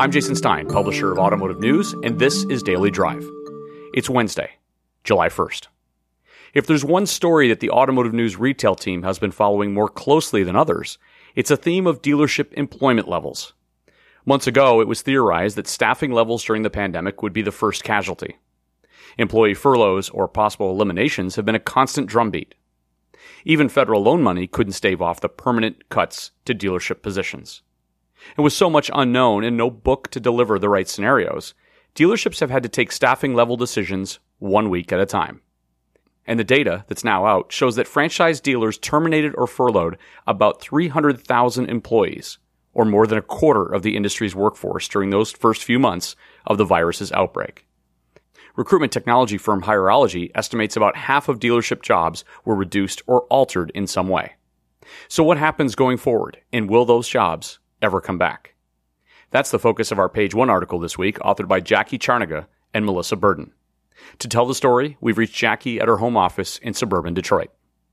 I'm Jason Stein, publisher of Automotive News, and this is Daily Drive. It's Wednesday, July 1st. If there's one story that the Automotive News retail team has been following more closely than others, it's a theme of dealership employment levels. Months ago, it was theorized that staffing levels during the pandemic would be the first casualty. Employee furloughs or possible eliminations have been a constant drumbeat. Even federal loan money couldn't stave off the permanent cuts to dealership positions. And with so much unknown and no book to deliver the right scenarios, dealerships have had to take staffing level decisions 1 week at a time. And the data that's now out shows that franchise dealers terminated or furloughed about 300,000 employees, or more than a quarter of the industry's workforce during those first few months of the virus's outbreak. Recruitment technology firm Hireology estimates about half of dealership jobs were reduced or altered in some way. So what happens going forward, and will those jobs ever come back? That's the focus of our Page One article this week, authored by Jackie Charnaga and Melissa Burden. To tell the story, we've reached Jackie at her home office in suburban Detroit.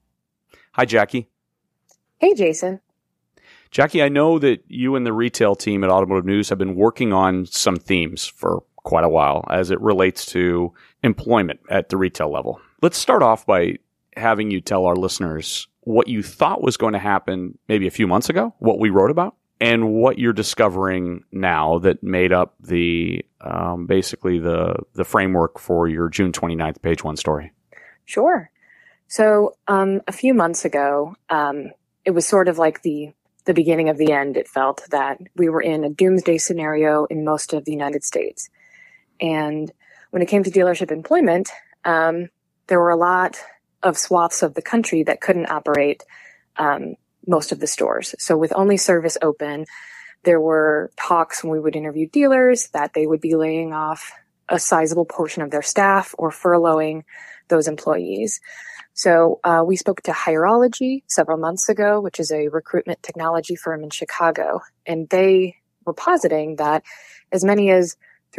Hi, Jackie. Hey, Jason. Jackie, I know that you and the retail team at Automotive News have been working on some themes for quite a while as it relates to employment at the retail level. Let's start off by having you tell our listeners what you thought was going to happen maybe a few months ago, what we wrote about, and what you're discovering now that made up the basically the framework for your June 29th Page One story. Sure. So a few months ago, it was sort of like the beginning of the end. It felt that we were in a doomsday scenario in most of the United States. And when it came to dealership employment, there were a lot of swaths of the country that couldn't operate most of the stores. So with only service open, there were talks when we would interview dealers that they would be laying off a sizable portion of their staff or furloughing those employees. So we spoke to Hireology several months ago, which is a recruitment technology firm in Chicago, and they were positing that as many as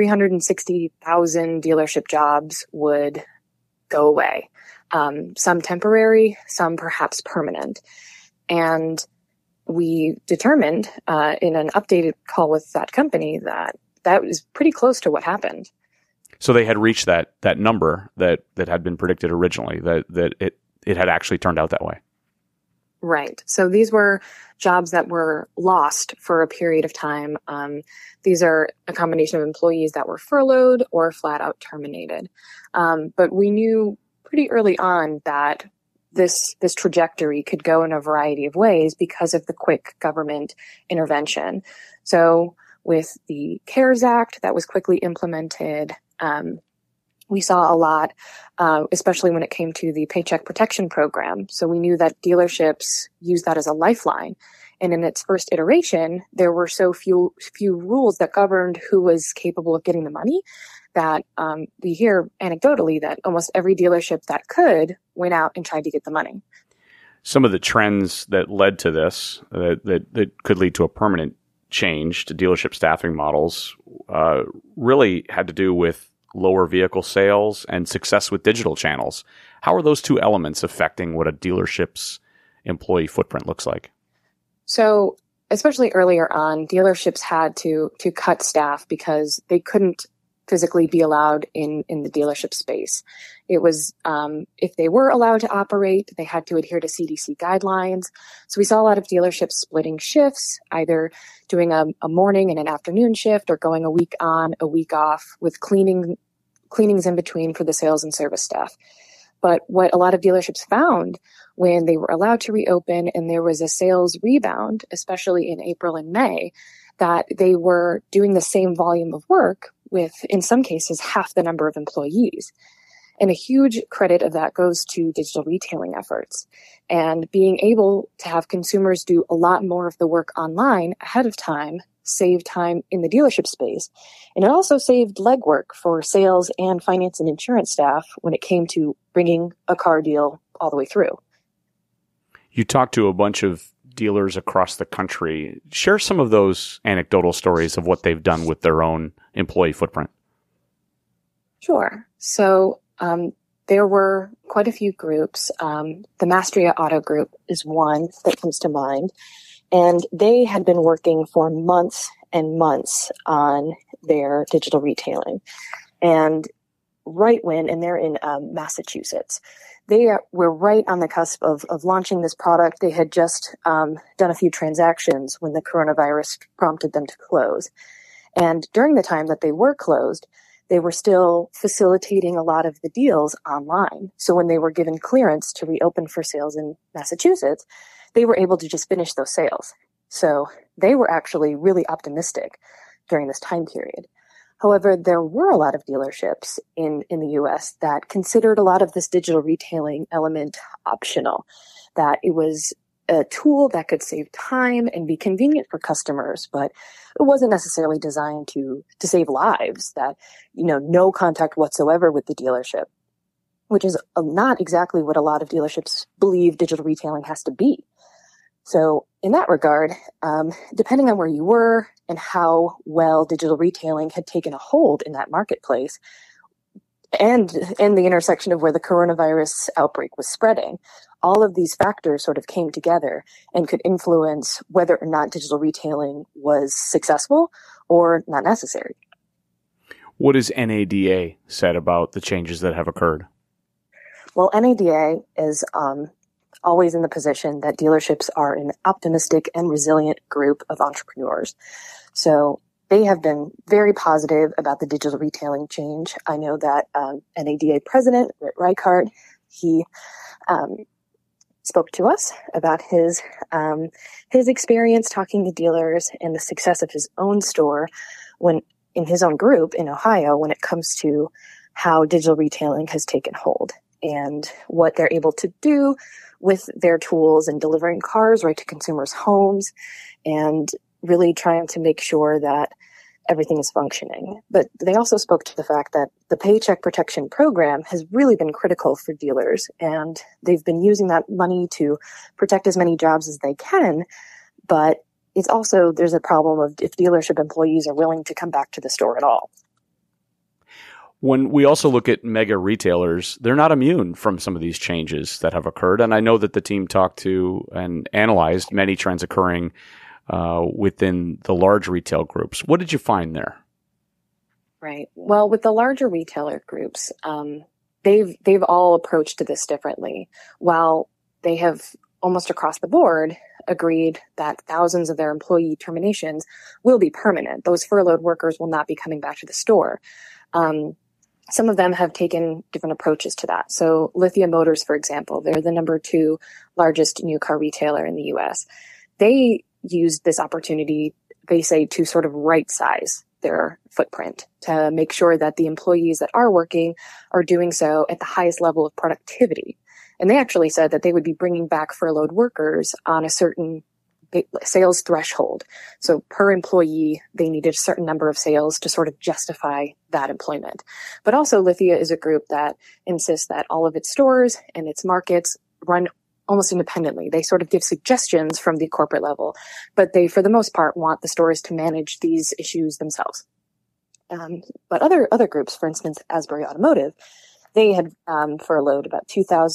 360,000 dealership jobs would go away. Some temporary, some perhaps permanent. And we determined in an updated call with that company that was pretty close to what happened. So they had reached that number that had been predicted originally, that it had actually turned out that way. Right. So these were jobs that were lost for a period of time. These are a combination of employees that were furloughed or flat out terminated. But we knew pretty early on that this trajectory could go in a variety of ways because of the quick government intervention. So with the CARES Act that was quickly implemented, we saw a lot, especially when it came to the Paycheck Protection Program. So we knew that dealerships used that as a lifeline. And in its first iteration, there were so few rules that governed who was capable of getting the money that we hear anecdotally that almost every dealership that could went out and tried to get the money. Some of the trends that led to this, that could lead to a permanent change to dealership staffing models, really had to do with lower vehicle sales and success with digital channels. How are those two elements affecting what a dealership's employee footprint looks like? So, especially earlier on, dealerships had to cut staff because they couldn't physically be allowed in the dealership space. It was, if they were allowed to operate, they had to adhere to CDC guidelines. So we saw a lot of dealerships splitting shifts, either doing a morning and an afternoon shift or going a week on, a week off with cleanings in between for the sales and service staff. But what a lot of dealerships found when they were allowed to reopen and there was a sales rebound, especially in April and May, that they were doing the same volume of work with, in some cases, half the number of employees. And a huge credit of that goes to digital retailing efforts and being able to have consumers do a lot more of the work online ahead of time, save time in the dealership space. And it also saved legwork for sales and finance and insurance staff when it came to bringing a car deal all the way through. You talked to a bunch of dealers across the country. Share some of those anecdotal stories of what they've done with their own employee footprint. Sure. So there were quite a few groups. The Mastria Auto Group is one that comes to mind. And they had been working for months and months on their digital retailing. And and they're in Massachusetts. Were right on the cusp of launching this product. They had just done a few transactions when the coronavirus prompted them to close. And during the time that they were closed, they were still facilitating a lot of the deals online. So when they were given clearance to reopen for sales in Massachusetts, they were able to just finish those sales. So they were actually really optimistic during this time period. However, there were a lot of dealerships in the US that considered a lot of this digital retailing element optional, that it was a tool that could save time and be convenient for customers, but it wasn't necessarily designed to save lives, that, no contact whatsoever with the dealership, which is not exactly what a lot of dealerships believe digital retailing has to be. So in that regard, depending on where you were and how well digital retailing had taken a hold in that marketplace, and the intersection of where the coronavirus outbreak was spreading, all of these factors sort of came together and could influence whether or not digital retailing was successful or not necessary. What has NADA said about the changes that have occurred? Well, NADA is always in the position that dealerships are an optimistic and resilient group of entrepreneurs. So they have been very positive about the digital retailing change. I know that NADA president, Rick Reichart, he spoke to us about his experience talking to dealers and the success of his own store in his own group in Ohio when it comes to how digital retailing has taken hold and what they're able to do with their tools and delivering cars right to consumers' homes and really trying to make sure that everything is functioning. But they also spoke to the fact that the Paycheck Protection Program has really been critical for dealers, and they've been using that money to protect as many jobs as they can. But there's a problem of if dealership employees are willing to come back to the store at all. When we also look at mega retailers, they're not immune from some of these changes that have occurred. And I know that the team talked to and analyzed many trends occurring within the large retail groups. What did you find there? Right. Well, with the larger retailer groups, they've all approached this differently. While they have almost across the board agreed that thousands of their employee terminations will be permanent. Those furloughed workers will not be coming back to the store. Some of them have taken different approaches to that. So Lithia Motors, for example, they're the number 2 largest new car retailer in the US. They used this opportunity, they say, to sort of right size their footprint to make sure that the employees that are working are doing so at the highest level of productivity. And they actually said that they would be bringing back furloughed workers on a certain sales threshold. So per employee, they needed a certain number of sales to sort of justify that employment. But also Lithia is a group that insists that all of its stores and its markets run almost independently. They sort of give suggestions from the corporate level, but they, for the most part, want the stores to manage these issues themselves. But other groups, for instance, Asbury Automotive, they had furloughed about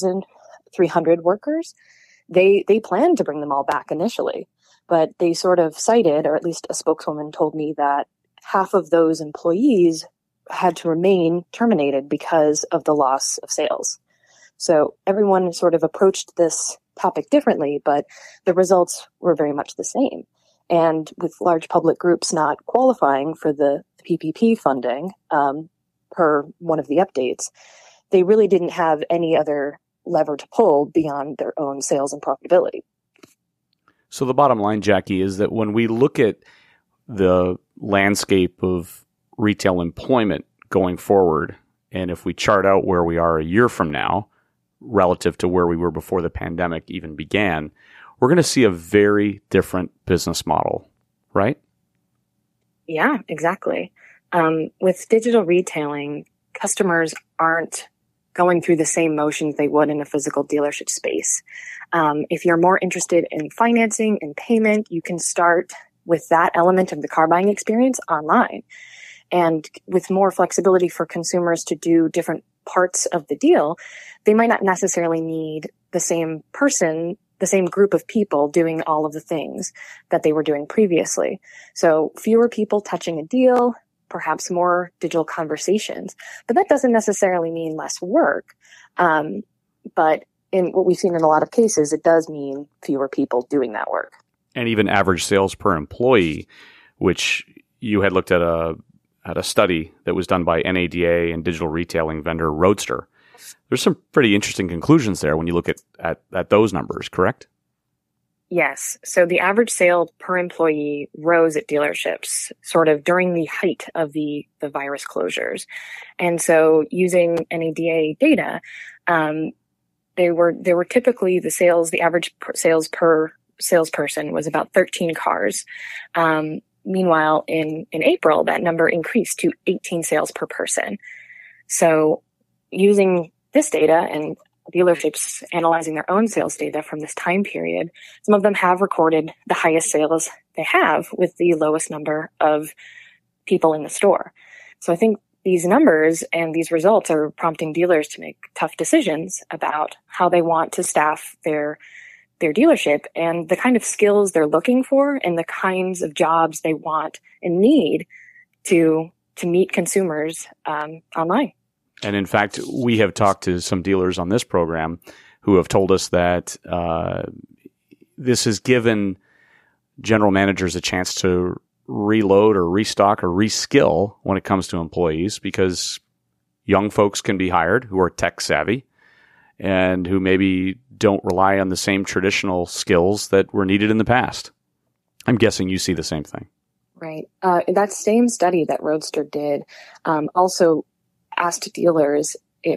2,300 workers. They planned to bring them all back initially, but they sort of cited, or at least a spokeswoman told me, that half of those employees had to remain terminated because of the loss of sales. So everyone sort of approached this topic differently, but the results were very much the same. And with large public groups not qualifying for the PPP funding, per one of the updates, they really didn't have any other lever to pull beyond their own sales and profitability. So the bottom line, Jackie, is that when we look at the landscape of retail employment going forward, and if we chart out where we are a year from now, relative to where we were before the pandemic even began, we're going to see a very different business model, right? Yeah, exactly. With digital retailing, customers aren't going through the same motions they would in a physical dealership space. If you're more interested in financing and payment, you can start with that element of the car buying experience online. And with more flexibility for consumers to do different parts of the deal, they might not necessarily need the same person the same group of people doing all of the things that they were doing previously. So fewer people touching a deal, perhaps more digital conversations, but that doesn't necessarily mean less work. But in what we've seen in a lot of cases, it does mean fewer people doing that work. And even average sales per employee, which you had looked at a study that was done by NADA and digital retailing vendor Roadster. There's some pretty interesting conclusions there when you look at those numbers, correct? Yes. So the average sale per employee rose at dealerships sort of during the height of the virus closures. And so using NADA data, they were typically the average sales per salesperson was about 13 cars. Meanwhile, in April, that number increased to 18 sales per person. So using this data and dealerships analyzing their own sales data from this time period, some of them have recorded the highest sales they have with the lowest number of people in the store. So I think these numbers and these results are prompting dealers to make tough decisions about how they want to staff their dealership and the kind of skills they're looking for and the kinds of jobs they want and need to meet consumers online. And in fact, we have talked to some dealers on this program who have told us that this has given general managers a chance to reload or restock or reskill when it comes to employees, because young folks can be hired who are tech savvy and who maybe don't rely on the same traditional skills that were needed in the past. I'm guessing you see the same thing. Right. That same study that Roadster did also asked dealers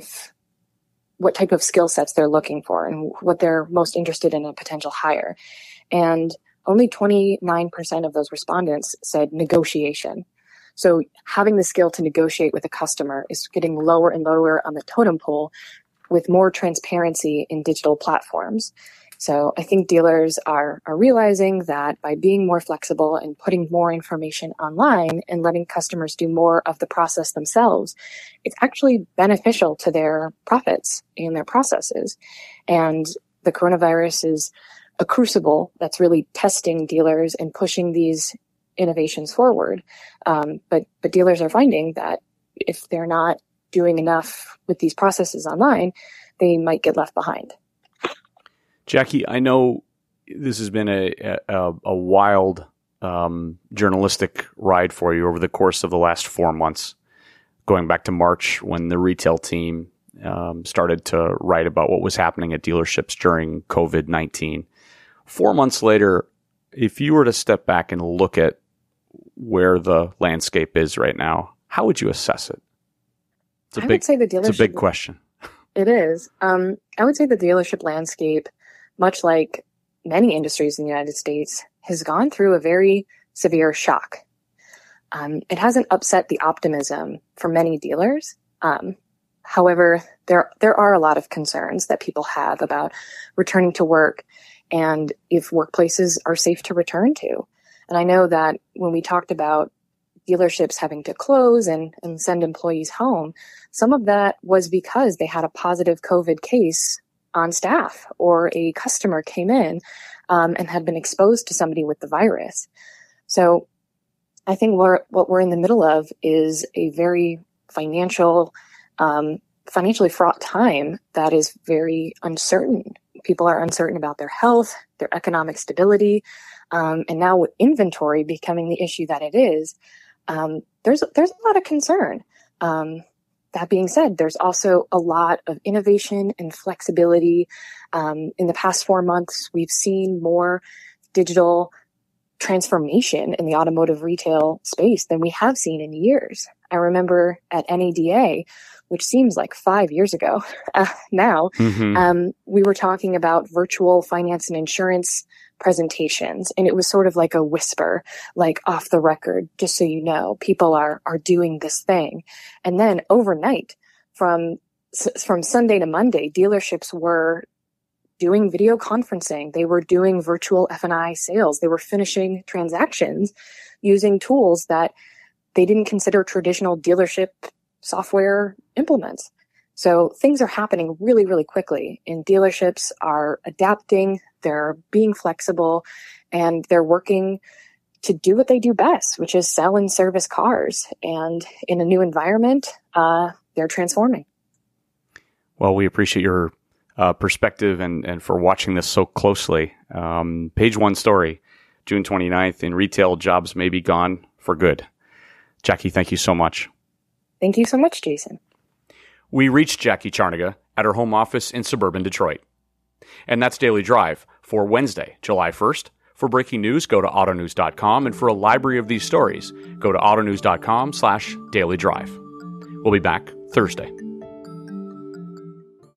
what type of skill sets they're looking for and what they're most interested in a potential hire. And only 29% of those respondents said negotiation. So having the skill to negotiate with a customer is getting lower and lower on the totem pole with more transparency in digital platforms. So I think dealers are realizing that by being more flexible and putting more information online and letting customers do more of the process themselves, it's actually beneficial to their profits and their processes. And the coronavirus is a crucible that's really testing dealers and pushing these innovations forward. But dealers are finding that if they're not doing enough with these processes online, they might get left behind. Jackie, I know this has been a wild journalistic ride for you over the course of the last 4 months, going back to March when the retail team started to write about what was happening at dealerships during COVID-19. 4 months later, if you were to step back and look at where the landscape is right now, how would you assess it? It's a big question. It is. I would say the dealership landscape, much like many industries in the United States, has gone through a very severe shock. It hasn't upset the optimism for many dealers. However, there are a lot of concerns that people have about returning to work and if workplaces are safe to return to. And I know that when we talked about dealerships having to close and send employees home, some of that was because they had a positive COVID case on staff or a customer came in and had been exposed to somebody with the virus. So I think what we're in the middle of is a very financially fraught time that is very uncertain. People are uncertain about their health, their economic stability, and now with inventory becoming the issue that it is, there's a lot of concern. That being said, there's also a lot of innovation and flexibility. In the past 4 months, we've seen more digital transformation in the automotive retail space than we have seen in years. I remember at NADA, which seems like 5 years ago now, we were talking about virtual finance and insurance presentations. And it was sort of like a whisper, like off the record, just so you know, people are doing this thing. And then overnight, from Sunday to Monday, dealerships were doing video conferencing. They were doing virtual F&I sales. They were finishing transactions using tools that they didn't consider traditional dealership software implements. So things are happening really, really quickly, and dealerships are adapting they're being flexible, and they're working to do what they do best, which is sell and service cars. And in a new environment, they're transforming. Well, we appreciate your perspective and for watching this so closely. Page one story, June 29th, in retail, jobs may be gone for good. Jackie, thank you so much. Thank you so much, Jason. We reached Jackie Charnaga at her home office in suburban Detroit. And that's Daily Drive for Wednesday, July 1st. For breaking news, go to autonews.com. And for a library of these stories, go to autonews.com/dailydrive. We'll be back Thursday.